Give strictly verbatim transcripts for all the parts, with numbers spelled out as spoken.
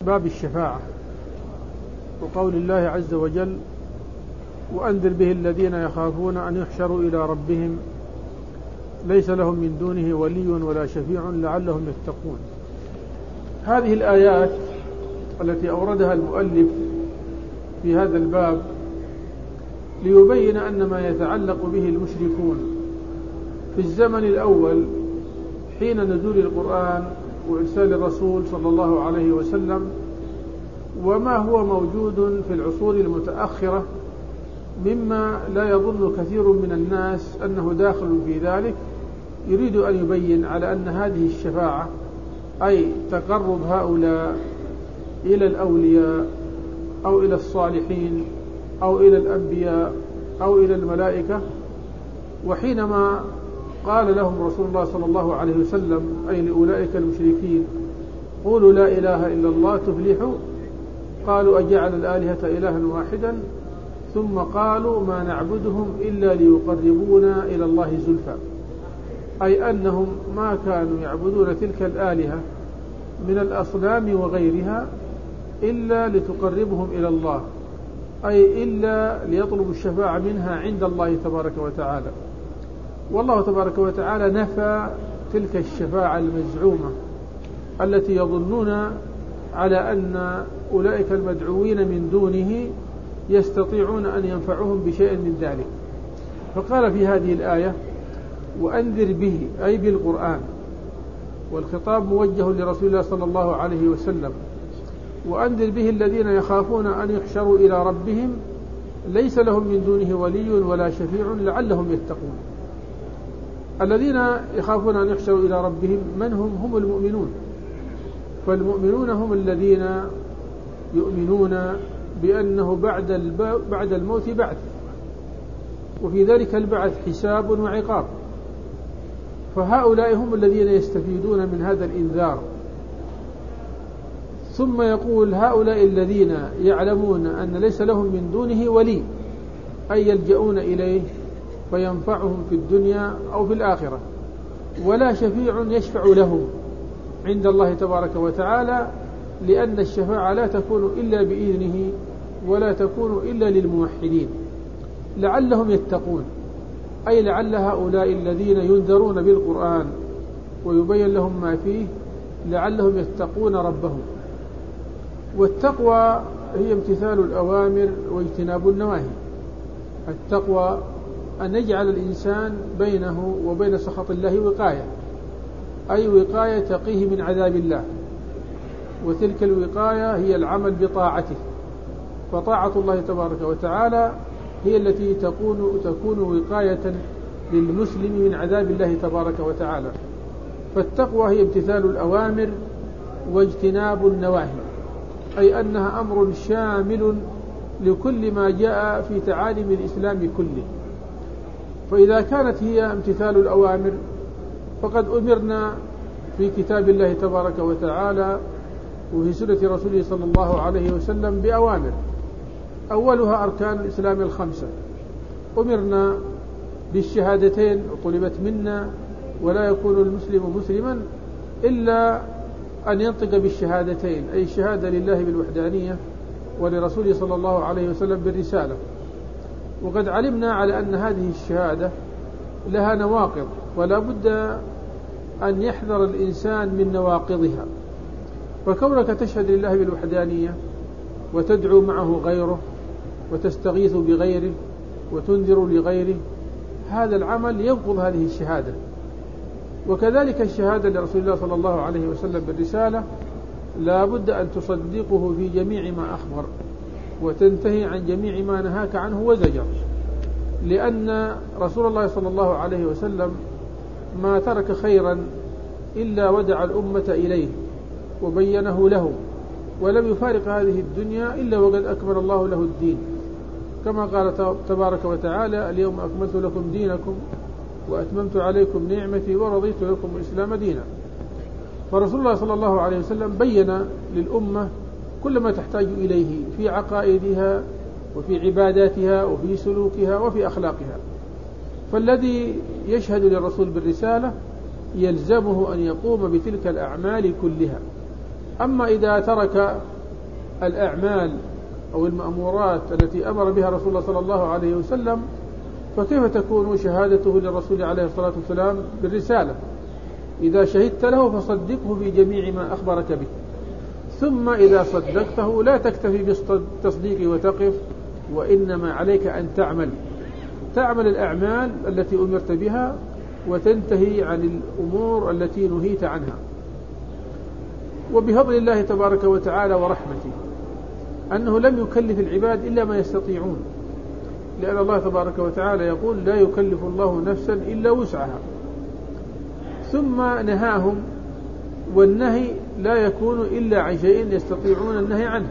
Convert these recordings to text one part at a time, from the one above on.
باب الشفاعة وقول الله عز وجل: وأنذر به الذين يخافون أن يحشروا إلى ربهم ليس لهم من دونه ولي ولا شفيع لعلهم يتقون. هذه الآيات التي أوردها المؤلف في هذا الباب ليبين أن ما يتعلق به المشركون في الزمن الأول حين نزول القرآن وإرسال الرسول صلى الله عليه وسلم، وما هو موجود في العصور المتأخرة مما لا يظن كثير من الناس أنه داخل في ذلك، يريد أن يبين على أن هذه الشفاعة أي تقرب هؤلاء إلى الأولياء أو إلى الصالحين أو إلى الأنبياء أو إلى الملائكة. وحينما قال لهم رسول الله صلى الله عليه وسلم أي لأولئك المشركين: قولوا لا إله إلا الله تفلحوا، قالوا: أجعل الآلهة إلها واحدا؟ ثم قالوا: ما نعبدهم إلا ليقربونا إلى الله زلفى، أي أنهم ما كانوا يعبدون تلك الآلهة من الأصنام وغيرها إلا لتقربهم إلى الله، أي إلا ليطلبوا الشفاعة منها عند الله تبارك وتعالى. والله تبارك وتعالى نفى تلك الشفاعة المزعومة التي يظنون على أن أولئك المدعوين من دونه يستطيعون أن ينفعهم بشيء من ذلك. فقال في هذه الآية: وأنذر به، أي بالقرآن، والخطاب موجه لرسول الله صلى الله عليه وسلم. وأنذر به الذين يخافون أن يحشروا إلى ربهم ليس لهم من دونه ولي ولا شفيع لعلهم يتقون. الذين يخافون أن يحشروا إلى ربهم من هم؟ هم المؤمنون. فالمؤمنون هم الذين يؤمنون بأنه بعد بعد الموت بعث، وفي ذلك البعث حساب وعقاب. فهؤلاء هم الذين يستفيدون من هذا الإنذار. ثم يقول: هؤلاء الذين يعلمون أن ليس لهم من دونه ولي، أي يلجؤون إليه فينفعهم في الدنيا أو في الآخرة، ولا شفيع يشفع لهم عند الله تبارك وتعالى، لأن الشفاعة لا تكون إلا بإذنه ولا تكون إلا للموحدين. لعلهم يتقون، أي لعل هؤلاء الذين ينذرون بالقرآن ويبين لهم ما فيه لعلهم يتقون ربهم. والتقوى هي امتثال الأوامر واجتناب النواهي. التقوى أن يجعل الإنسان بينه وبين سخط الله وقاية، أي وقاية تقيه من عذاب الله، وتلك الوقاية هي العمل بطاعته. فطاعة الله تبارك وتعالى هي التي تكون تكون وقاية للمسلم من عذاب الله تبارك وتعالى. فالتقوى هي امتثال الأوامر واجتناب النواهي، أي أنها أمر شامل لكل ما جاء في تعاليم الإسلام كله. فإذا كانت هي امتثال الأوامر فقد أمرنا في كتاب الله تبارك وتعالى وفي سنة رسوله صلى الله عليه وسلم بأوامر، أولها أركان الإسلام الخمسة. أمرنا بالشهادتين وطلبت منا، ولا يكون المسلم مسلما إلا أن ينطق بالشهادتين، أي الشهادة لله بالوحدانية ولرسوله صلى الله عليه وسلم بالرسالة. وقد علمنا على أن هذه الشهادة لها نواقض، ولا بد أن يحذر الإنسان من نواقضها. فكونك تشهد لله بالوحدانية وتدعو معه غيره وتستغيث بغيره وتنذر لغيره، هذا العمل ينقض هذه الشهادة. وكذلك الشهادة لرسول الله صلى الله عليه وسلم بالرسالة لا بد أن تصدقه في جميع ما أخبر وتنتهي عن جميع ما نهاك عنه وزجر، لأن رسول الله صلى الله عليه وسلم ما ترك خيرا إلا ودع الأمة إليه وبينه له، ولم يفارق هذه الدنيا إلا وقد أكمل الله له الدين، كما قال تبارك وتعالى: اليوم أكملت لكم دينكم وأتممت عليكم نعمتي ورضيت لكم الإسلام دينا. فرسول الله صلى الله عليه وسلم بين للأمة كل ما تحتاج إليه في عقائدها وفي عباداتها وفي سلوكها وفي أخلاقها. فالذي يشهد للرسول بالرسالة يلزمه أن يقوم بتلك الأعمال كلها. أما إذا ترك الأعمال أو المأمورات التي أمر بها رسول الله صلى الله عليه وسلم، فكيف تكون شهادته للرسول عليه الصلاة والسلام بالرسالة؟ إذا شهدت له فصدقه في جميع ما أخبرك به، ثم إذا صدقته لا تكتفي بالتصديق وتقف، وإنما عليك أن تعمل تعمل الأعمال التي أمرت بها وتنتهي عن الأمور التي نهيت عنها. وبفضل الله تبارك وتعالى ورحمته أنه لم يكلف العباد إلا ما يستطيعون، لأن الله تبارك وتعالى يقول لا يكلف الله نفسا إلا وسعها، ثم نهاهم، والنهي لا يكون إلا عن شيء يستطيعون النهي عنه.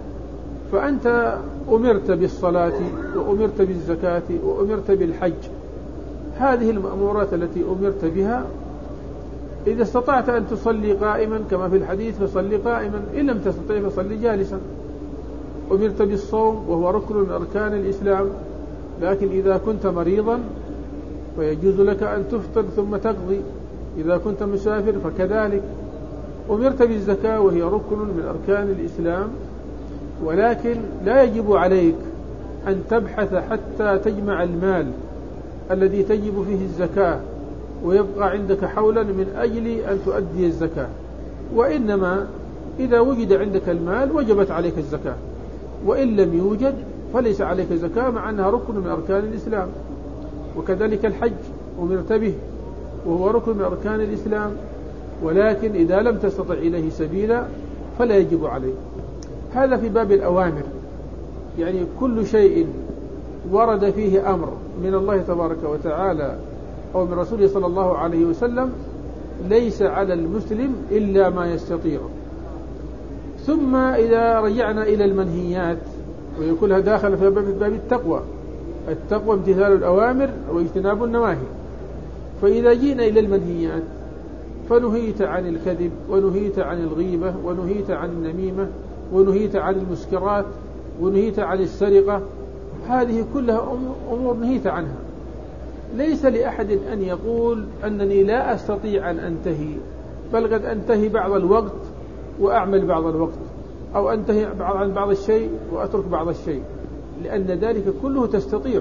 فأنت أمرت بالصلاة وأمرت بالزكاة وأمرت بالحج، هذه المأمورات التي أمرت بها، إذا استطعت أن تصلي قائما كما في الحديث فصلي قائما، إن لم تستطع فصلي جالسا. أمرت بالصوم وهو ركن من أركان الإسلام، لكن إذا كنت مريضا فيجوز لك أن تفطر ثم تقضي، إذا كنت مسافر فكذلك. أمرت بالزكاة وهي ركن من أركان الإسلام، ولكن لا يجب عليك أن تبحث حتى تجمع المال الذي تجب فيه الزكاة ويبقى عندك حولا من أجل أن تؤدي الزكاة، وإنما إذا وجد عندك المال وجبت عليك الزكاة، وإن لم يوجد فليس عليك زكاة، مع أنها ركن من أركان الإسلام. وكذلك الحج أمرت به وهو ركن من أركان الإسلام، ولكن إذا لم تستطع إليه سبيلا فلا يجب عليك. هذا في باب الأوامر، يعني كل شيء ورد فيه أمر من الله تبارك وتعالى أو من رسوله صلى الله عليه وسلم ليس على المسلم إلا ما يستطيع. ثم إذا رجعنا إلى المنهيات، ويكونها داخل في باب التقوى، التقوى امتثال الأوامر واجتناب النواهي. فإذا جينا إلى المنهيات فنهيت عن الكذب، ونهيت عن الغيبة، ونهيت عن النميمة، ونهيت عن المسكرات، ونهيت عن السرقة، هذه كلها أمور نهيت عنها. ليس لأحد أن يقول أنني لا أستطيع أن أنتهي، بل قد أنتهي بعض الوقت وأعمل بعض الوقت، أو أنتهي عن بعض الشيء وأترك بعض الشيء، لأن ذلك كله تستطيع.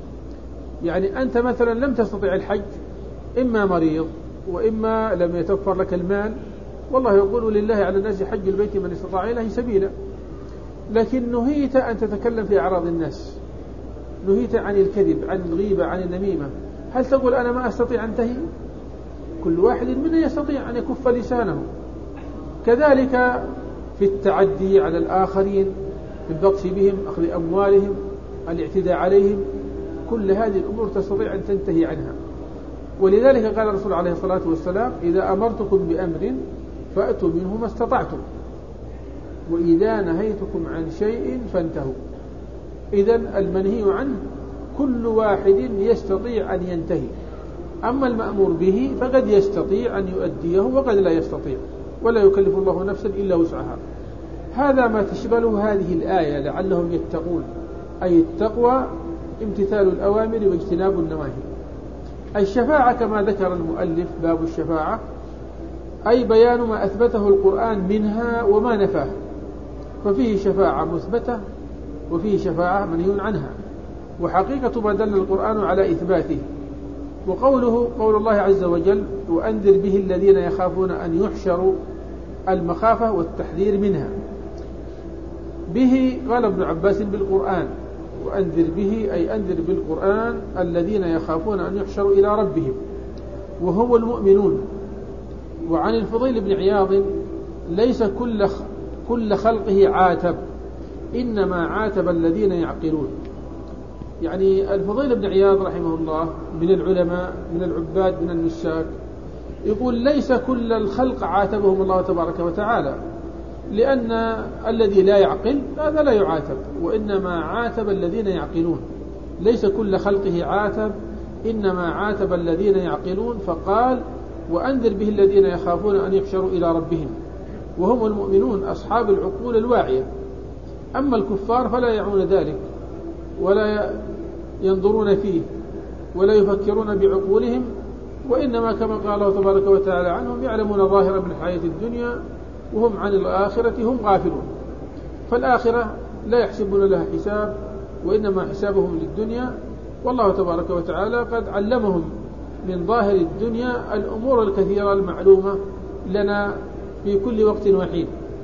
يعني أنت مثلا لم تستطيع الحج، إما مريض وإما لم يتوفر لك المال، والله يقول لله على الناس حج البيت من استطاع إليه سبيلا، لكن نهيت أن تتكلم في أعراض الناس، نهيت عن الكذب، عن الغيبة، عن النميمة. هل تقول أنا ما أستطيع أنتهي؟ كل واحد منا يستطيع أن يكف لسانه. كذلك في التعدي على الآخرين، في البطش بهم، أخذ أموالهم، الاعتداء عليهم، كل هذه الأمور تستطيع أن تنتهي عنها. ولذلك قال الرسول عليه الصلاة والسلام إذا أمرتكم بأمر فأتوا منه ما استطعتم، وإذا نهيتكم عن شيء فانتهوا. إذن المنهي عنه كل واحد يستطيع أن ينتهي، أما المأمور به فقد يستطيع أن يؤديه وقد لا يستطيع، ولا يكلف الله نفسا إلا وسعها. هذا ما تشمله هذه الآية لعلهم يتقون، أي التقوى امتثال الأوامر واجتناب النواهي. الشفاعة كما ذكر المؤلف باب الشفاعة، أي بيان ما أثبته القرآن منها وما نفاه، ففيه شفاعة مثبتة وفيه شفاعة منهي عنها، وحقيقة ما دل القرآن على إثباته. وقوله قول الله عز وجل وأنذر به الذين يخافون أن يحشروا، المخافة والتحذير منها. به قال ابن عباس بالقرآن، وأنذر به أي أنذر بالقرآن الذين يخافون أن يحشروا إلى ربهم وهم المؤمنون. وعن الفضيل بن عياض ليس كل كل خلقه عاتب، إنما عاتب الذين يعقلون. يعني الفضيل بن عياض رحمه الله من العلماء من العباد من النساك، يقول ليس كل الخلق عاتبهم الله تبارك وتعالى، لأن الذي لا يعقل هذا لا يعاتب، وإنما عاتب الذين يعقلون. ليس كل خلقه عاتب، إنما عاتب الذين يعقلون، فقال وأنذر به الذين يخافون أن يحشروا إلى ربهم وهم المؤمنون أصحاب العقول الواعية. أما الكفار فلا يعون ذلك ولا ينظرون فيه ولا يفكرون بعقولهم، وإنما كما قال الله تبارك وتعالى عنهم يعلمون ظاهرا من الحياة الدنيا وهم عن الآخرة هم غافلون. فالآخرة لا يحسبون لها حساب، وإنما حسابهم للدنيا. والله تبارك وتعالى قد علمهم من ظاهر الدنيا الأمور الكثيرة المعلومة لنا في كل وقت وحين.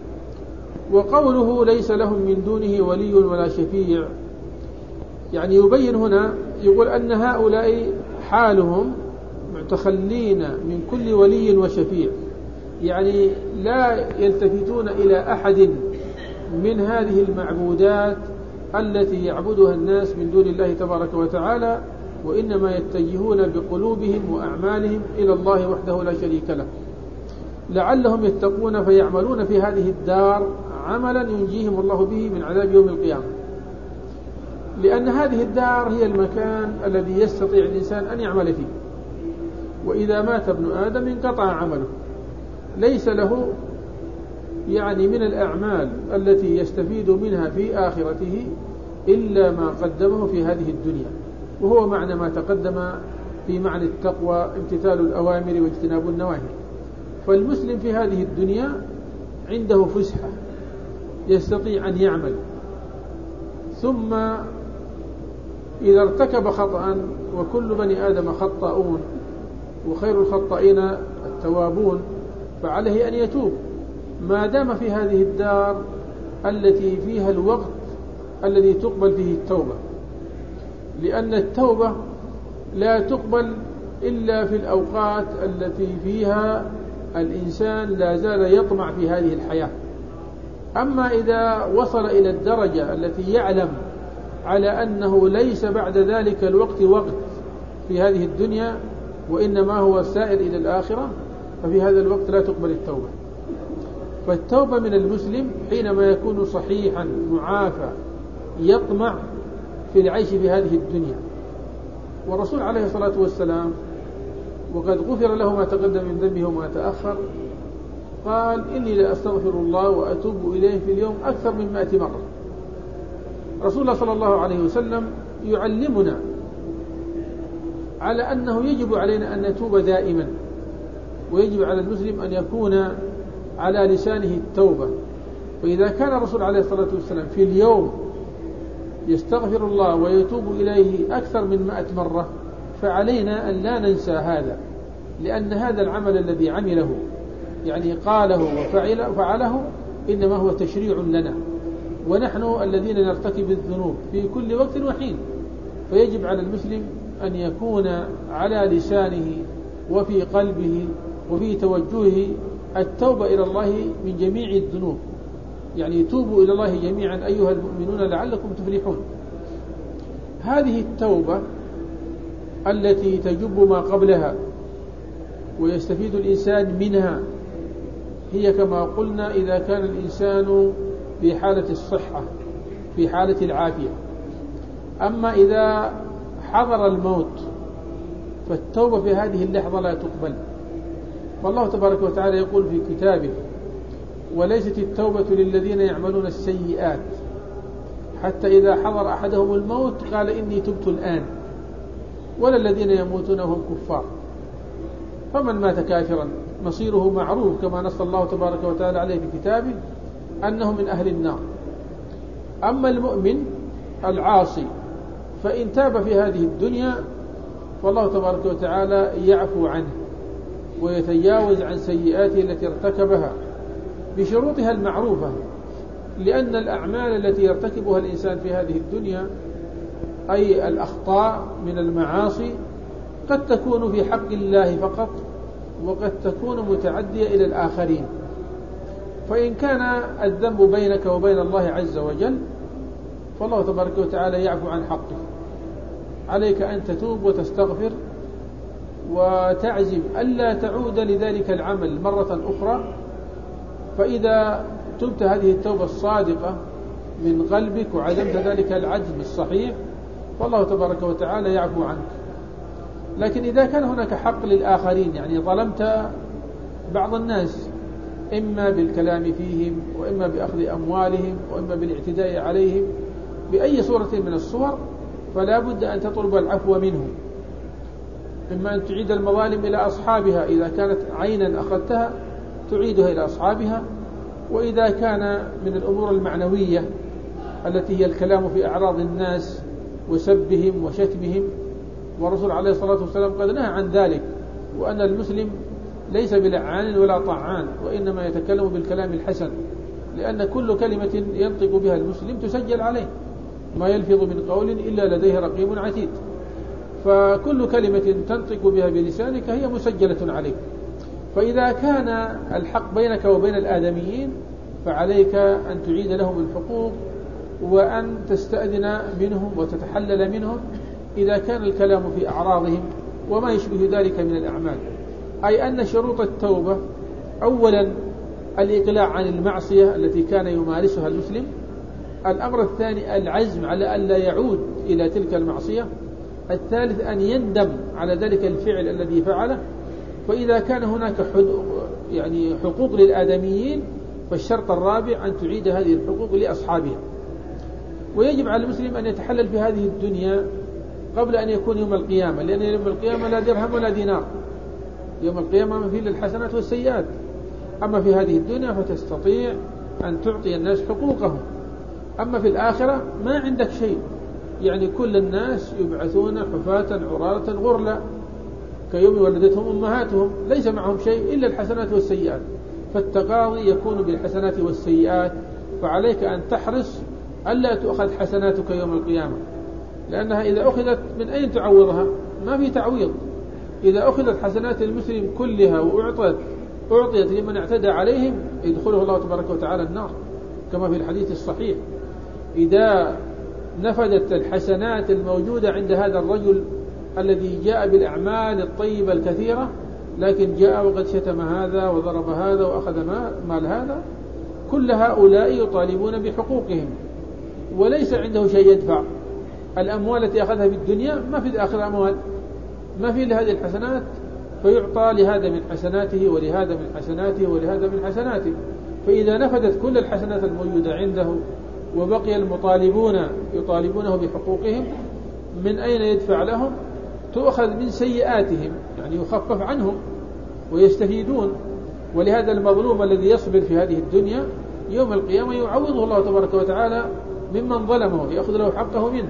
وقوله ليس لهم من دونه ولي ولا شفيع، يعني يبين هنا، يقول أن هؤلاء حالهم متخلين من كل ولي وشفيع، يعني لا يلتفتون إلى أحد من هذه المعبودات التي يعبدها الناس من دون الله تبارك وتعالى، وإنما يتجهون بقلوبهم وأعمالهم إلى الله وحده لا شريك له، لعلهم يتقون فيعملون في هذه الدار عملا ينجيهم الله به من عذاب يوم القيامة. لأن هذه الدار هي المكان الذي يستطيع الإنسان أن يعمل فيه، وإذا مات ابن آدم انقطع عمله، ليس له يعني من الأعمال التي يستفيد منها في آخرته إلا ما قدمه في هذه الدنيا، وهو معنى ما تقدم في معنى التقوى امتثال الأوامر واجتناب النواهي. فالمسلم في هذه الدنيا عنده فسحة يستطيع أن يعمل، ثم إذا ارتكب خطأ، وكل بني آدم خطاؤون وخير الخطائين التوابون، فعليه أن يتوب ما دام في هذه الدار التي فيها الوقت الذي تقبل فيه التوبة، لأن التوبة لا تقبل إلا في الأوقات التي فيها الإنسان لا زال يطمع في هذه الحياة. أما إذا وصل إلى الدرجة التي يعلم على أنه ليس بعد ذلك الوقت وقت في هذه الدنيا، وإنما هو سائر إلى الآخرة، ففي هذا الوقت لا تقبل التوبة. فالتوبة من المسلم حينما يكون صحيحا معافى يطمع في العيش في هذه الدنيا. والرسول عليه الصلاة والسلام وقد غفر له ما تقدم من ذنبه وما تأخر قال إني لأستغفر الله وأتوب إليه في اليوم أكثر من مائة مرة. رسول الله صلى الله عليه وسلم يعلمنا على أنه يجب علينا أن نتوب دائما، ويجب على المسلم أن يكون على لسانه التوبة. فإذا كان الرسول عليه الصلاة والسلام في اليوم يستغفر الله ويتوب إليه أكثر من مائة مرة، فعلينا أن لا ننسى هذا، لأن هذا العمل الذي عمله يعني قاله وفعله فعله إنما هو تشريع لنا، ونحن الذين نرتكب الذنوب في كل وقت وحين. فيجب على المسلم أن يكون على لسانه وفي قلبه وفي توجهه التوبة إلى الله من جميع الذنوب، يعني توبوا إلى الله جميعا أيها المؤمنون لعلكم تفلحون. هذه التوبة التي تجب ما قبلها ويستفيد الإنسان منها هي كما قلنا إذا كان الإنسان في حالة الصحة في حالة العافية. أما إذا حضر الموت فالتوبة في هذه اللحظة لا تقبل. والله تبارك وتعالى يقول في كتابه وليست التوبة للذين يعملون السيئات حتى إذا حضر أحدهم الموت قال إني تبت الآن، ولا الذين يموتون وهم كفار. فمن مات كافرا مصيره معروف كما نص الله تبارك وتعالى عليه في كتابه أنه من أهل النار. أما المؤمن العاصي فإن تاب في هذه الدنيا فالله تبارك وتعالى يعفو عنه ويتجاوز عن سيئاته التي ارتكبها بشروطها المعروفة، لأن الأعمال التي يرتكبها الإنسان في هذه الدنيا أي الأخطاء من المعاصي قد تكون في حق الله فقط، وقد تكون متعدية إلى الآخرين. فإن كان الذنب بينك وبين الله عز وجل فالله تبارك وتعالى يعفو عن حقه. عليك أن تتوب وتستغفر وتعزم ألا تعود لذلك العمل مرة أخرى. فإذا تبت هذه التوبة الصادقة من قلبك وعزمت ذلك العزم الصحيح فالله تبارك وتعالى يعفو عنك. لكن إذا كان هناك حق للآخرين، يعني ظلمت بعض الناس إما بالكلام فيهم وإما بأخذ أموالهم وإما بالاعتداء عليهم بأي صورة من الصور، فلا بد أن تطلب العفو منهم، إما أن تعيد المظالم إلى أصحابها إذا كانت عينا أخذتها تعيدها إلى أصحابها، وإذا كان من الأمور المعنوية التي هي الكلام في أعراض الناس وسبهم وشتمهم، والرسول عليه الصلاة والسلام قد نهى عن ذلك، وأن المسلم ليس بلعان ولا طعان، وإنما يتكلم بالكلام الحسن، لأن كل كلمة ينطق بها المسلم تسجل عليه، ما يلفظ من قول إلا لديه رقيب عتيد، فكل كلمة تنطق بها بلسانك هي مسجلة عليك. فإذا كان الحق بينك وبين الآدميين فعليك أن تعيد لهم الحقوق، وأن تستأذن منهم وتتحلل منهم إذا كان الكلام في أعراضهم وما يشبه ذلك من الأعمال. أي أن شروط التوبة أولا الإقلاع عن المعصية التي كان يمارسها المسلم، الأمر الثاني العزم على أن لا يعود إلى تلك المعصية، الثالث أن يندم على ذلك الفعل الذي فعله، فإذا كان هناك يعني حقوق للآدميين فالشرط الرابع أن تعيد هذه الحقوق لأصحابها. ويجب على المسلم أن يتحلل في هذه الدنيا قبل أن يكون يوم القيامة، لأن يوم القيامة لا درهم ولا دينار، يوم القيامة ما فيه للحسنات والسيئات. أما في هذه الدنيا فتستطيع أن تعطي الناس حقوقهم، أما في الآخرة ما عندك شيء، يعني كل الناس يبعثون حفاة عراة غرلا كيوم ولدتهم أمهاتهم، ليس معهم شيء إلا الحسنات والسيئات، فالتقاضي يكون بالحسنات والسيئات، فعليك أن تحرص ألا تؤخذ حسناتك يوم القيامة، لأنها إذا أخذت من أين تعوضها؟ ما في تعويض. إذا أخذت حسنات المسلم كلها وأعطت أعطيت لمن اعتدى عليهم يدخله الله تبارك وتعالى النار، كما في الحديث الصحيح. إذا نفدت الحسنات الموجودة عند هذا الرجل الذي جاء بالأعمال الطيبة الكثيرة، لكن جاء وقد شتم هذا وضرب هذا وأخذ مال هذا، كل هؤلاء يطالبون بحقوقهم وليس عنده شيء يدفع. الأموال التي أخذها في الدنيا ما في الآخرة أموال، ما في لهذه الحسنات، فيعطى لهذا من حسناته ولهذا من حسناته ولهذا من حسناته. فإذا نفدت كل الحسنات الموجودة عنده وبقي المطالبون يطالبونه بحقوقهم، من أين يدفع لهم؟ تؤخذ من سيئاتهم، يعني يخفف عنهم ويستفيدون. ولهذا المظلوم الذي يصبر في هذه الدنيا يوم القيامة يعوضه الله تبارك وتعالى ممن ظلمه، يأخذ له حقه منه،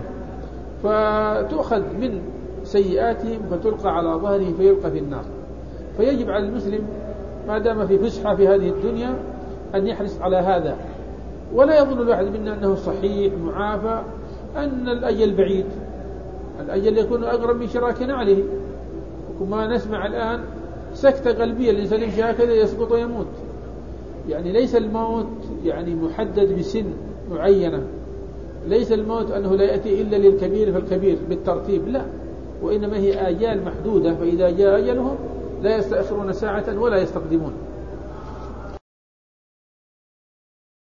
فتؤخذ من سيئاتهم فتلقى على ظهره فيلقى في النار. فيجب على المسلم ما دام في فسحة في هذه الدنيا أن يحرص على هذا، ولا يظن الواحد منا أنه صحيح معافى، أن الأجل بعيد. الأجل يكون أقرب من شراك نعله، وكما نسمع الآن سكتة قلبية، الإنسان يمشي هكذا يسقط ويموت. يعني ليس الموت يعني محدد بسن معينة، ليس الموت أنه لا يأتي إلا للكبير فالكبير بالترتيب، لا، وإنما هي آجال محدودة، فإذا جاء أجلهم لا يستأخرون ساعة ولا يستقدمون.